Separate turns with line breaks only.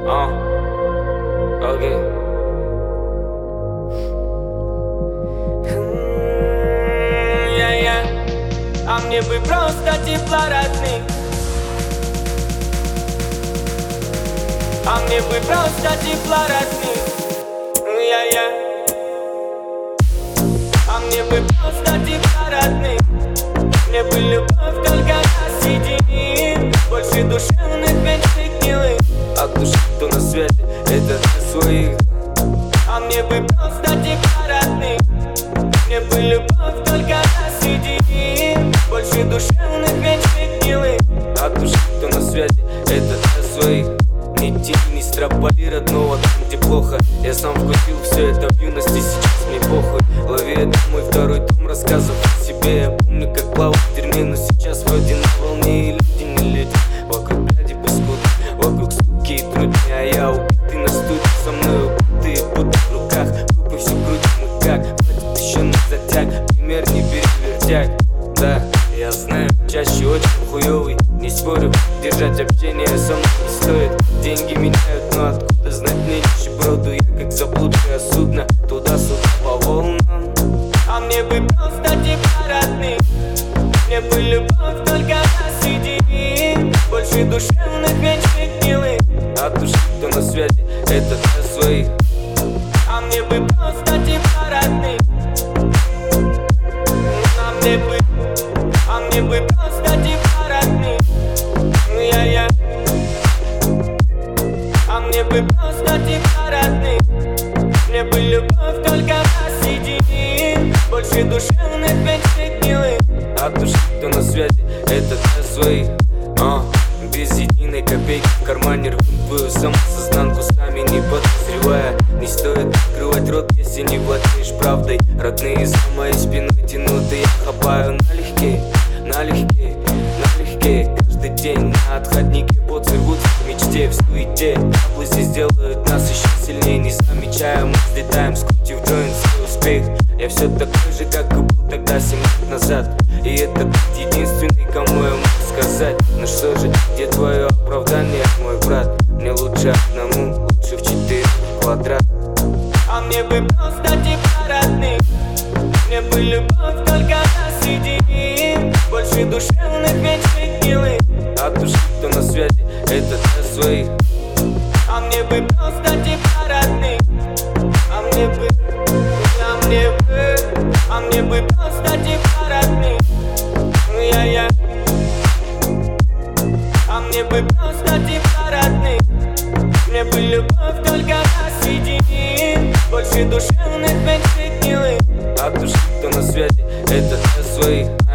Окей. А мне бы просто тепла родных. А мне бы просто тепла родных. А мне бы просто тепла родных. Мне бы любовь только нас единит. Больше душевных вечных гнилых.
От души, кто на свете, это для своих.
А мне бы просто тепла родных. Мне бы любовь только нас единит. Больше душевных вечных гнилых.
От души, кто на свете, это для своих. Ни тени, ни строполи родного, там где плохо. Я сам вкусил все это в юности, сейчас мне похуй. Лови, это мой второй том рассказов о себе. Я помню, как плавал в дерьме, но сейчас вроде на волне. И люди не люди, вокруг бляди паскуды, вокруг суки и трудни. А я убитый на студии, со мной убитые будто в руках. Группы все крутим и как, хватит еще на затяг. Пример не бери вертяг, да, я знаю, чаще очень хуёвый. Не спорю, держать общение со мной не стоит. Деньги меняют, но откуда знать мне нищеброду? Я как заблудшее судно, туда-сюда по волнам.
А мне бы просто тепла родных. Мне бы любовь только нас единит. Больше душевных вечных гнилых.
От души, кто на свете, это для своих.
А мне бы просто тепла родных. А мне бы просто тепла родных. А мне бы просто тепла родных. Мне бы любовь только нас единит. Больше душевных вечных гнилых.
От души, кто на свете, это для своих. Без единой копейки в кармане рвем твою самосознанку, сами не подозревая. Не стоит открывать рот, если не владеешь правдой. Родные за моей спиной тянут, и я хапаю налегке, налегке, налегке. Каждый день на отходнике боцы рвутся в мечте, в суете. Таблицы сделают нас еще сильнее, не замечая, мы взлетаем, скрутив джойнт свой успех. Я все такой же, как и был тогда 7 лет назад. И это ты единственный, кому я могу сказать. Ну что же, где твое оправдание, мой брат? Мне лучше одному, лучше в 4 квадрат.
А мне бы просто тепла родных. Мне бы любовь только нас единит. Больше душевных вечных гнилых.
От души, кто на свете, это для своих.
А мне бы просто тепла родных. А мне бы просто тепла родных. А мне бы просто тепла родных. Мне бы любовь только нас единит. Больше душевных вечных гнилых.
От души, кто на свете, это для своих.